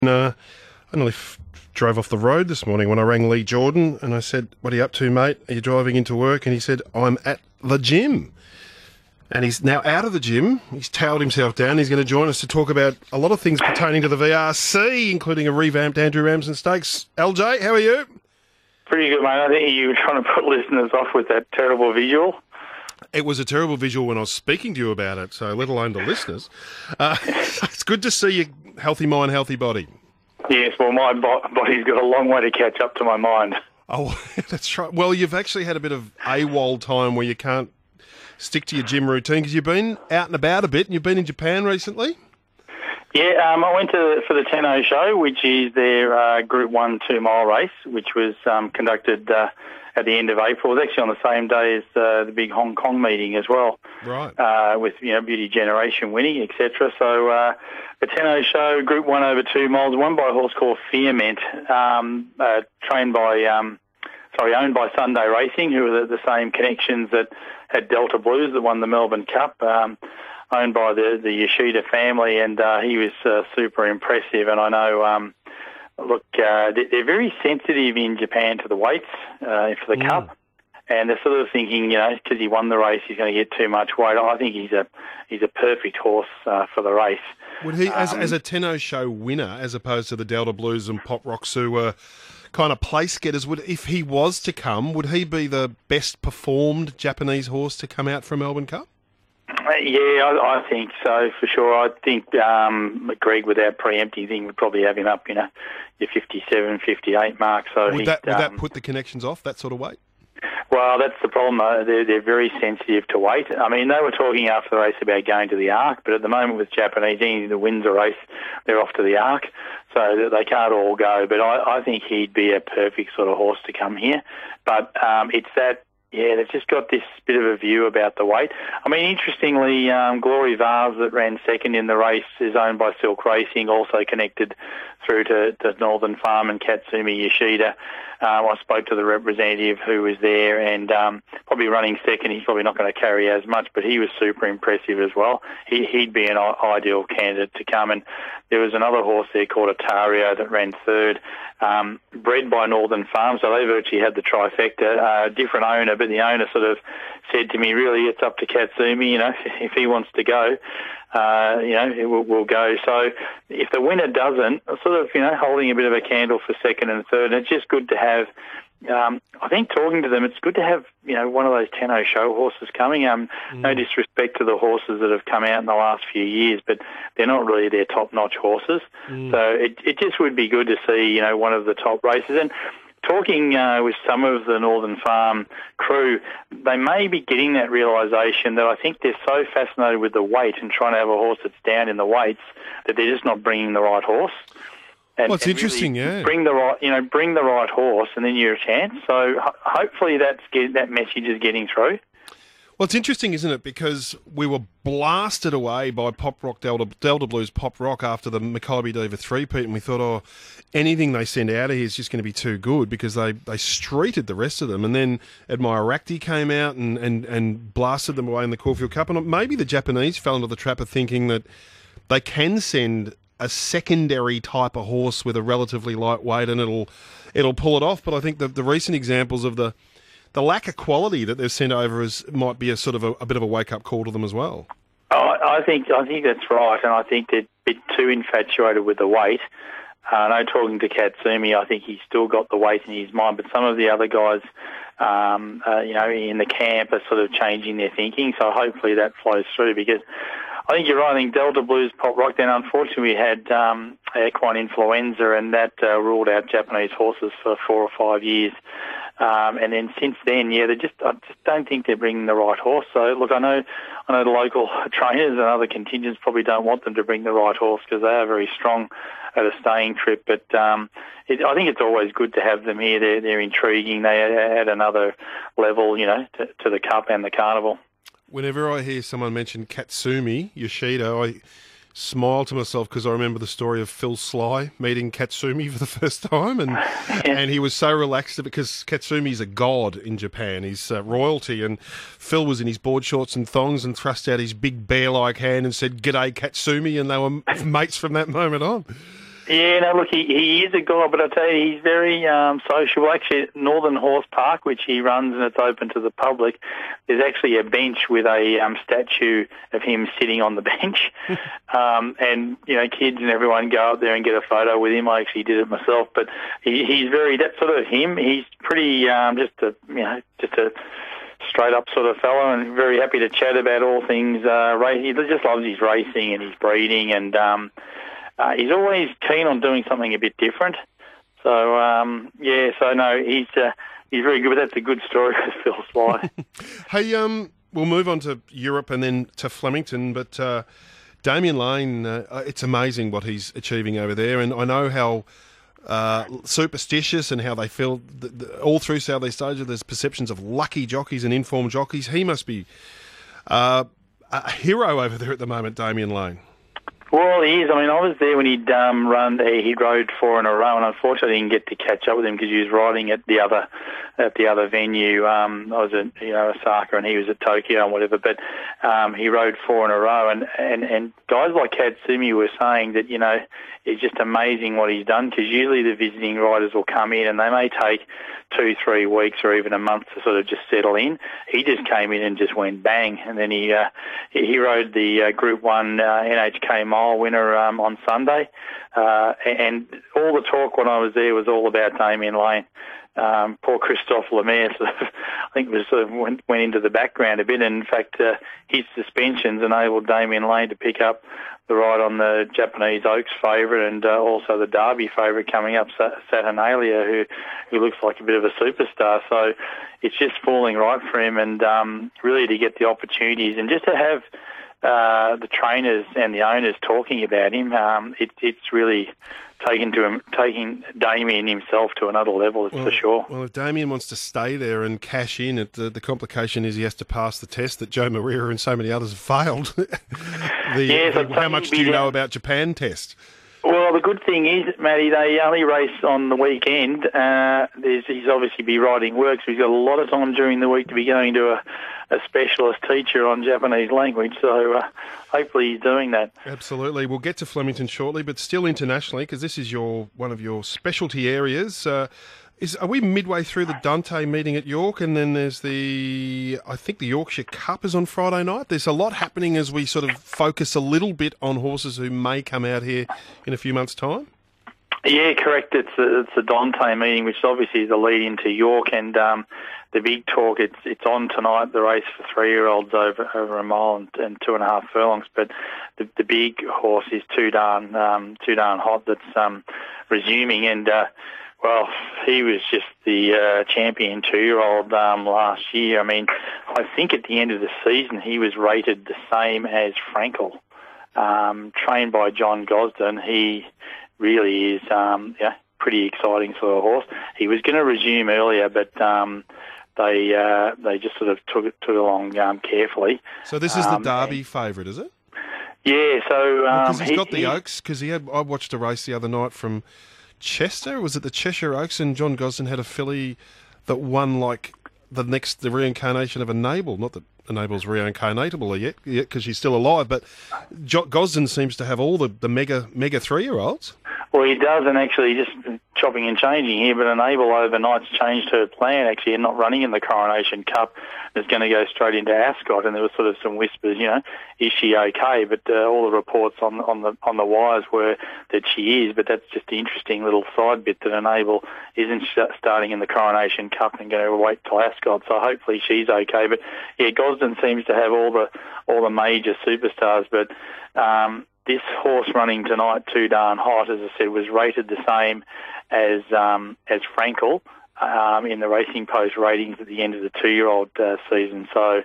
I nearly drove off the road this morning when I rang Lee Jordan and I said, "What are you up to, mate? Are you driving into work?" And he said, "I'm at the gym." And he's now out of the gym. He's towelled himself down. He's going to join us to talk about a lot of things pertaining to the VRC, including a revamped Andrew Ramsden Stakes. LJ, how are you? Pretty good, mate. I think you were trying to put listeners off with that terrible visual. It was a terrible visual when I was speaking to you about it, so let alone the listeners. It's good to see you, healthy mind, healthy body. Yes, well, my body's got a long way to catch up to my mind. Oh, that's right. Well, you've actually had a bit of AWOL time where you can't stick to your gym routine because you've been out and about a bit, and you've been in Japan recently. Yeah, I went for the Tenno show, which is their Group 1 2-mile race, which was conducted at the end of April. It was actually on the same day as the big Hong Kong meeting as well. Right. With Beauty Generation winning, etc. So the Tenno show, Group 1 over 2 miles, won by a horse called Fearment, owned by Sunday Racing, who are the same connections that had Delta Blues that won the Melbourne Cup. Owned by the Yoshida family, and he was super impressive. And I know, they're very sensitive in Japan to the weights for the Cup, and they're sort of thinking, because he won the race, he's going to get too much weight. I think he's a perfect horse for the race. Would he, as a Tenno show winner, as opposed to the Delta Blues and Pop Rocks, who were kind of place getters, if he was to come, would he be the best performed Japanese horse to come out from Melbourne Cup? Yeah, I think so, for sure. I think Greg, without preempting thing, would probably have him up, your 57, 58 mark. So would that put the connections off, that sort of weight? Well, that's the problem, though. They're very sensitive to weight. I mean, they were talking after the race about going to the Arc, but at the moment with Japanese, anything that wins a race, they're off to the Arc, so they can't all go. But I think he'd be a perfect sort of horse to come here. But it's that... Yeah, they've just got this bit of a view about the weight. I mean, interestingly, Glory Vase that ran second in the race is owned by Silk Racing, also connected through to Northern Farm and Katsumi Yoshida. I spoke to the representative who was there, and probably running second. He's probably not going to carry as much, but he was super impressive as well. He'd be an ideal candidate to come. And there was another horse there called Atario that ran third, bred by Northern Farm, so they virtually had the trifecta. Different owner, but the owner sort of said to me, really, it's up to Katsumi, if he wants to go. We'll go. So if the winner doesn't, sort of, holding a bit of a candle for second and third, and it's just good to have, I think talking to them, it's good to have, one of those Tenno show horses coming. No disrespect to the horses that have come out in the last few years, but they're not really their top-notch horses. So it just would be good to see, one of the top races. And talking with some of the Northern Farm crew, they may be getting that realisation that I think they're so fascinated with the weight and trying to have a horse that's down in the weights that they're just not bringing the right horse. It's interesting, really yeah. Bring the right horse, and then you're a chance. So hopefully that message is getting through. Well, it's interesting, isn't it? Because we were blasted away by Pop Rock Delta Blues Pop Rock after the Makybe Diva 3-peat, and we thought, anything they send out of here is just going to be too good because they streeted the rest of them. And then Admire Racti came out and blasted them away in the Caulfield Cup. And maybe the Japanese fell into the trap of thinking that they can send a secondary type of horse with a relatively light weight and it'll pull it off. But I think the recent examples of the lack of quality that they've sent over might be a sort of a bit of a wake-up call to them as well. I think that's right, and I think they're a bit too infatuated with the weight. I know talking to Katsumi, I think he's still got the weight in his mind, but some of the other guys, in the camp are sort of changing their thinking, so hopefully that flows through because I think you're right. I think Delta Blues, Pop Rock, then unfortunately we had equine influenza and that ruled out Japanese horses for 4 or 5 years. And then since then, I just don't think they're bringing the right horse. So, look, I know the local trainers and other contingents probably don't want them to bring the right horse because they are very strong at a staying trip. But I think it's always good to have them here. They're intriguing. They add another level, to the Cup and the Carnival. Whenever I hear someone mention Katsumi Yoshida, I smile to myself because I remember the story of Phil Sly meeting Katsumi for the first time, and he was so relaxed because Katsumi's a god in Japan. He's royalty, and Phil was in his board shorts and thongs and thrust out his big bear-like hand and said, "G'day, Katsumi," and they were mates from that moment on. Yeah, no, look, he is a guy, but I tell you, he's very sociable. Actually, at Northern Horse Park, which he runs and it's open to the public, there's actually a bench with a statue of him sitting on the bench. And, you know, kids and everyone go up there and get a photo with him. I actually did it myself, but he's very, that's sort of him. He's pretty just a straight up sort of fellow and very happy to chat about all things race. He just loves his racing and his breeding, and he's always keen on doing something a bit different. So he's very good. But that's a good story with Phil Sly. Hey, we'll move on to Europe and then to Flemington, but Damien Lane, it's amazing what he's achieving over there, and I know how superstitious and how they feel all through Southeast Asia. There's perceptions of lucky jockeys and informed jockeys. He must be a hero over there at the moment, Damien Lane. Well, he is. I mean, I was there when he'd rode 4 in a row, and unfortunately I didn't get to catch up with him because he was riding at the other venue. I was at Osaka and he was at Tokyo and whatever, but he rode 4 in a row, and guys like Katsumi were saying that, you know, it's just amazing what he's done, because usually the visiting riders will come in and they may take 2-3 weeks or even a month to sort of just settle in. He just came in and just went bang, and then he rode the Group 1 NHK mile winner on Sunday, and all the talk when I was there was all about Damien Lane. Poor Christophe Lemaire I think went into the background a bit, and in fact his suspensions enabled Damien Lane to pick up the ride on the Japanese Oaks favourite and also the Derby favourite coming up, Saturnalia, who looks like a bit of a superstar. So it's just falling right for him, and really to get the opportunities and just to have the trainers and the owners talking about him, it's really taking Damien himself to another level, for sure. Well, if Damien wants to stay there and cash in, the complication is he has to pass the test that Joe Maria and so many others have failed. How much do you know about Japan test? Well, the good thing is, Matty, they only race on the weekend. He's obviously be riding work, so he's got a lot of time during the week to be going to a specialist teacher on Japanese language, so hopefully he's doing that. Absolutely. We'll get to Flemington shortly, but still internationally, because this is one of your specialty areas. Are we midway through the Dante meeting at York, and then there's I think the Yorkshire Cup is on Friday night? There's a lot happening as we sort of focus a little bit on horses who may come out here in a few months' time. Yeah, correct. It's a Dante meeting, which obviously is the lead into York, and the big talk. It's on tonight. The race for 3-year-olds over a mile and 2.5 furlongs. But the big horse is too darn hot. That's resuming, and well, he was just the champion 2-year-old last year. I mean, I think at the end of the season he was rated the same as Frankel, trained by John Gosden. He really is pretty exciting sort of horse. He was going to resume earlier, but they just sort of took it along carefully. So this is the Derby favourite, is it? Yeah. So because he's got the Oaks. Because I watched a race the other night from Chester. Was it the Cheshire Oaks? And John Gosden had a filly that won like the reincarnation of Enable. Not that Enable's reincarnatable yet because she's still alive, but Gosden seems to have all the mega 3-year-olds. Well, he does, and actually just chopping and changing here, but Enable overnight's changed her plan, actually, and not running in the Coronation Cup. Is going to go straight into Ascot, and there was sort of some whispers, is she okay? But all the reports on the wires were that she is, but that's just the interesting little side bit that Enable isn't starting in the Coronation Cup and going to wait till Ascot, so hopefully she's okay. But yeah, Gosden seems to have all the major superstars, but this horse running tonight, Too Darn Hot, as I said, was rated the same as Frankel in the Racing Post ratings at the end of the 2-year-old season. So,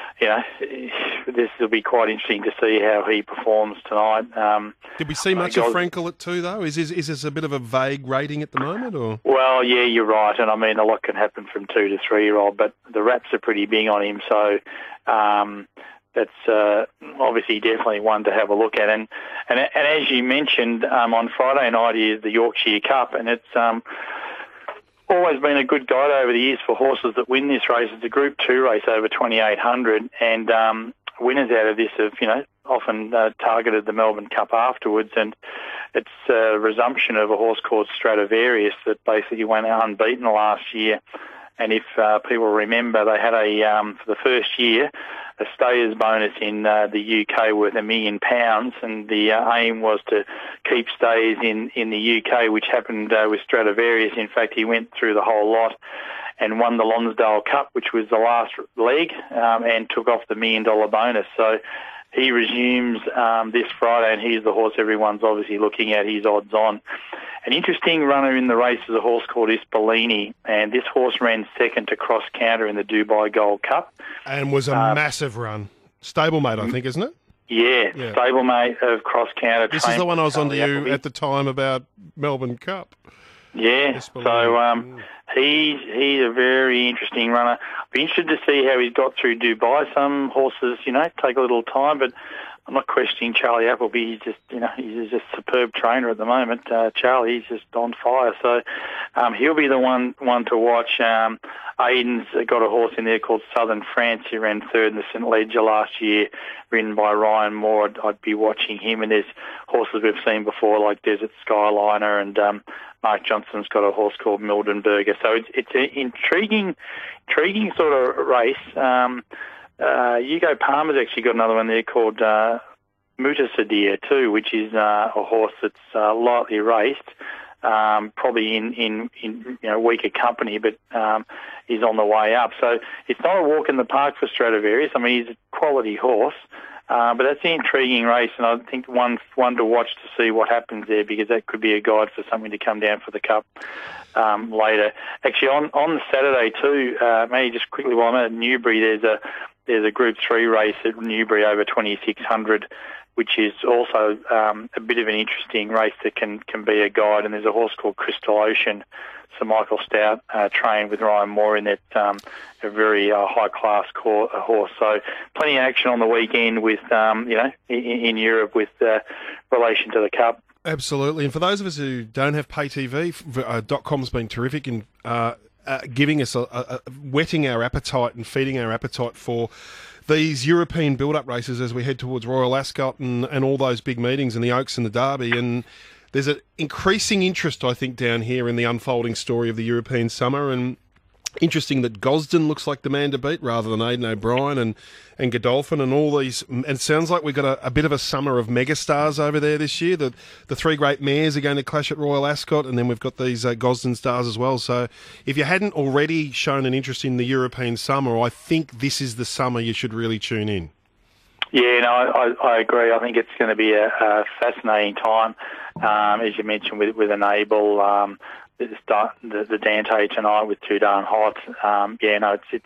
this will be quite interesting to see how he performs tonight. Did we see much of Frankel at 2, though? Is this a bit of a vague rating at the moment, or? Well, yeah, you're right, and I mean a lot can happen from 2 to 3-year-old, but the Raps are pretty big on him, so. That's obviously definitely one to have a look at. And as you mentioned, on Friday night is the Yorkshire Cup, and it's always been a good guide over the years for horses that win this race. It's a Group 2 race over 2,800, and winners out of this have, often targeted the Melbourne Cup afterwards, and it's a resumption of a horse called Stradivarius that basically went unbeaten last year. And if people remember, they had for the first year, a stayers bonus in the UK worth £1 million, and the aim was to keep stayers in the UK, which happened with Stradivarius. In fact, he went through the whole lot and won the Lonsdale Cup, which was the last leg, and took off the $1 million bonus. So he resumes this Friday, and he's the horse everyone's obviously looking at. He's odds on. An interesting runner in the race is a horse called Ispolini, and this horse ran second to Cross Counter in the Dubai Gold Cup. And was a massive run. Stablemate, I think, isn't it? Yeah, stablemate of Cross Counter. This is the one I was on to you at the time about Melbourne Cup. Yeah, so he's a very interesting runner. Be interested to see how he's got through Dubai. Some horses, take a little time, but I'm not questioning Charlie Appleby. He's just a superb trainer at the moment. Charlie's just on fire, so he'll be the one to watch. Aiden's got a horse in there called Southern France. He ran third in the St Ledger last year, ridden by Ryan Moore. I'd be watching him. And there's horses we've seen before like Desert Skyliner, and Mark Johnson's got a horse called Mildenberger. So it's an intriguing sort of race. Hugo Palmer's actually got another one there called Mutasadir too, which is a horse that's lightly raced, probably in weaker company, but he's on the way up. So it's not a walk in the park for Stradivarius. I mean, he's a quality horse, but that's an intriguing race, and I think one to watch to see what happens there, because that could be a guide for something to come down for the Cup later. Actually, on the Saturday too, maybe just quickly while I'm at Newbury, there's a Group 3 race at Newbury over 2,600, which is also a bit of an interesting race that can be a guide. And there's a horse called Crystal Ocean, Sir Michael Stout trained with Ryan Moore in that, a very high-class horse. So plenty of action on the weekend with, in Europe with relation to the Cup. Absolutely. And for those of us who don't have pay TV, .com's been terrific in giving us whetting our appetite and feeding our appetite for these European build-up races as we head towards Royal Ascot and all those big meetings and the Oaks and the Derby. And there's an increasing interest, I think, down here in the unfolding story of the European summer. And interesting that Gosden looks like the man to beat rather than Aidan O'Brien and Godolphin and all these. And it sounds like we've got a bit of a summer of megastars over there this year. The three great mares are going to clash at Royal Ascot, and then we've got these Gosden stars as well. So if you hadn't already shown an interest in the European summer, I think this is the summer you should really tune in. Yeah, no, I agree. I think it's going to be a fascinating time, as you mentioned, with Enable, the Dante tonight with Too Darn Hot. It's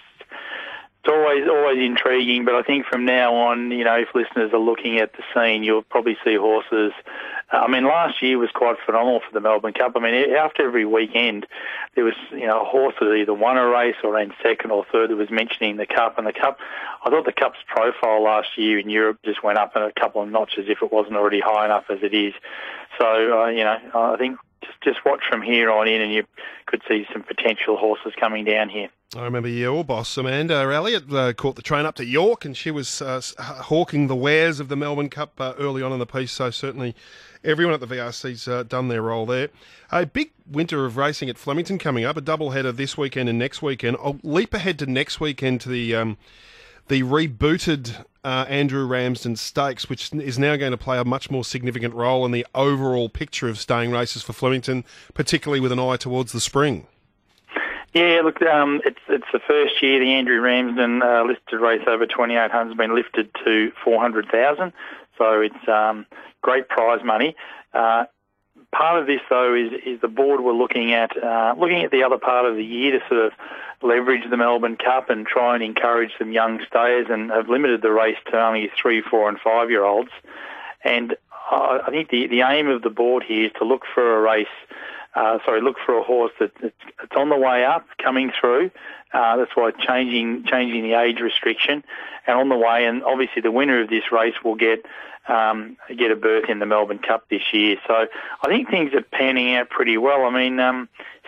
always intriguing, but I think from now on, if listeners are looking at the scene, you'll probably see horses. Last year was quite phenomenal for the Melbourne Cup. After every weekend, there was, a horse that either won a race or ran second or third that was mentioning the Cup. And the Cup, I thought the Cup's profile last year in Europe just went up a couple of notches if it wasn't already high enough as it is. So, I think just watch from here on in, and you could see some potential horses coming down here. I remember your boss, Amanda Elliott, caught the train up to York, and she was hawking the wares of the Melbourne Cup early on in the piece, so certainly everyone at the VRC's done their role there. A big winter of racing at Flemington coming up, a doubleheader this weekend and next weekend. I'll leap ahead to next weekend to the rebooted Andrew Ramsden Stakes, which is now going to play a much more significant role in the overall picture of staying races for Flemington, particularly with an eye towards the spring. Yeah, look, it's the first year the Andrew Ramsden listed race over 2,800 has been lifted to 400,000, so it's great prize money. Part of this, though, is the board were looking at the other part of the year to sort of leverage the Melbourne Cup and try and encourage some young stayers, and have limited the race to only 3, 4 and 5-year-olds. And I think the aim of the board here is to look for a horse that's on the way up, coming through. That's why changing the age restriction, and on the way. And obviously, the winner of this race will get a berth in the Melbourne Cup this year. So I think things are panning out pretty well.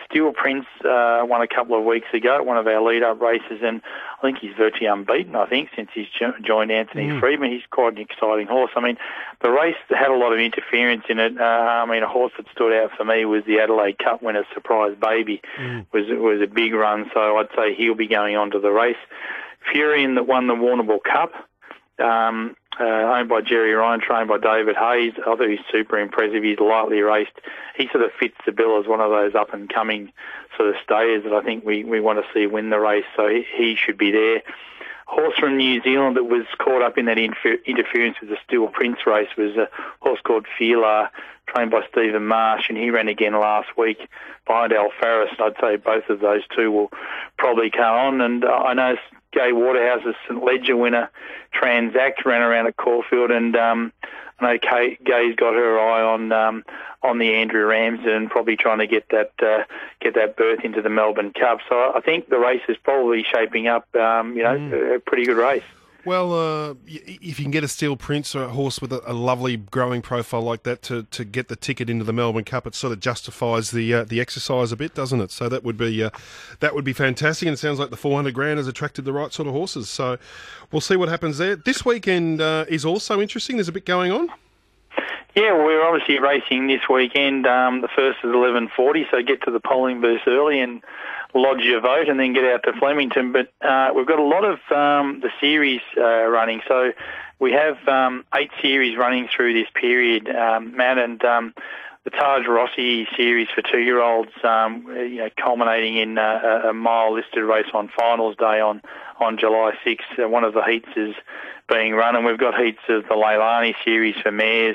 Steel Prince won a couple of weeks ago at one of our lead-up races, and I think he's virtually unbeaten, since he's joined Anthony Friedman. He's quite an exciting horse. I mean, the race had a lot of interference in it. A horse that stood out for me was the Adelaide Cup winner, Surprise Baby. Was a big run, so I'd say he'll be going on to the race. Furion, that won the Warrnambool Cup, owned by Jerry Ryan, trained by David Hayes. I thought he's super impressive. He's lightly raced. He sort of fits the bill as one of those up-and-coming sort of stayers that I think we want to see win the race, so he should be there. Horse from New Zealand that was caught up in that interference with the Steel Prince race was a horse called Feelar, trained by Stephen Marsh, and he ran again last week behind Alfaris. I'd say both of those two will probably come on, and I know Gai Waterhouse's St Ledger winner, Transact, ran around at Caulfield, and I know Gay's got her eye on the Andrew Ramsden and probably trying to get that berth into the Melbourne Cup. So I think the race is probably shaping up, a pretty good race. Well, if you can get a Steel Prince or a horse with a lovely growing profile like that to get the ticket into the Melbourne Cup, it sort of justifies the exercise a bit, doesn't it? So that would be fantastic. And it sounds like the 400 grand has attracted the right sort of horses. So we'll see what happens there. This weekend is also interesting. There's a bit going on. Yeah, well, we're obviously racing this weekend. The first is 11:40, so get to the polling booth early and lodge your vote and then get out to Flemington. But we've got a lot of the series running. So we have 8 series running through this period, Matt, and the Taj Rossi series for 2-year-olds, culminating in a mile-listed race on finals day on July 6th. One of the heats is being run, and we've got heats of the Leilani series for mares,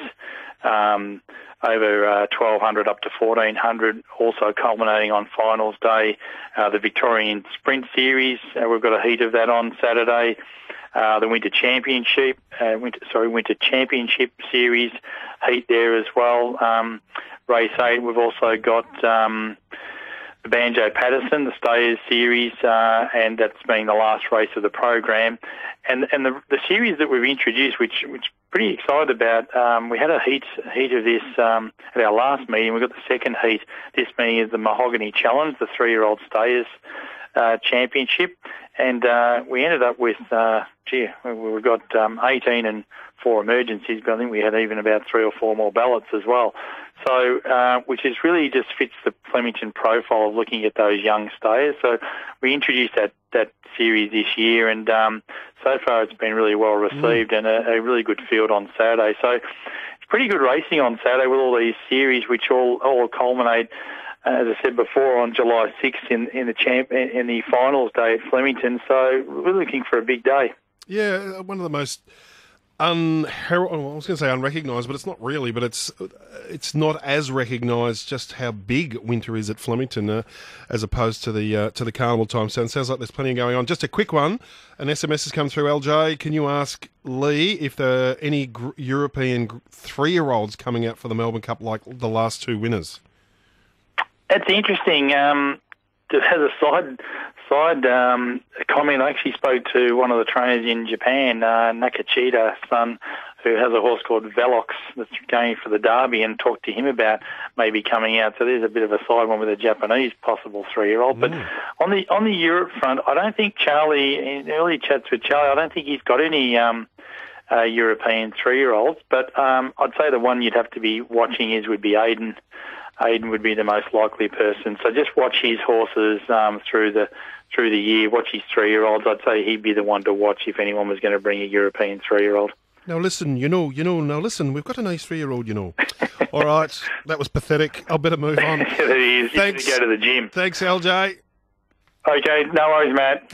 over 1,200 up to 1,400, also culminating on finals day. The Victorian Sprint Series, we've got a heat of that on Saturday. The Winter Championship Series heat there as well. Race 8, we've also got the Banjo Patterson, the Stayers Series, and that's been the last race of the program. And the series that we've introduced, which pretty excited about. We had a heat of this at our last meeting. We got the second heat. This meeting is the Mahogany Challenge, the 3-year-old Stayers Championship, and we ended up with we've got 18 and 4 emergencies, but I think we had even about 3 or 4 more ballots as well. So, which is really just fits the Flemington profile of looking at those young stayers. So we introduced that series this year, and so far it's been really well received and a really good field on Saturday. So it's pretty good racing on Saturday with all these series, which all culminate, as I said before, on July 6th in the finals day at Flemington. So we're looking for a big day. Yeah, one of the most I was going to say unrecognised, but it's not really. But it's not as recognised just how big winter is at Flemington as opposed to the carnival time. So it sounds like there's plenty going on. Just a quick one. An SMS has come through. LJ, can you ask Lee if there are any European 3-year-olds coming out for the Melbourne Cup like the last 2 winners? That's interesting. As a side comment, I actually spoke to one of the trainers in Japan, Nakachita's son, who has a horse called Velox that's going for the Derby, and talked to him about maybe coming out. So there's a bit of a side one with a Japanese possible 3-year-old. But on the Europe front, I don't think Charlie, in early chats with Charlie, I don't think he's got any European 3-year-olds. But I'd say the one you'd have to be watching would be Aiden. Aiden would be the most likely person. So just watch his horses through the year. Watch his 3-year-olds. I'd say he'd be the one to watch if anyone was going to bring a European 3-year-old. Now listen, now listen, we've got a nice 3-year-old, All right, that was pathetic. I'll better move on. It is. Thanks. You go to the gym. Thanks, LJ. Okay, no worries, Matt.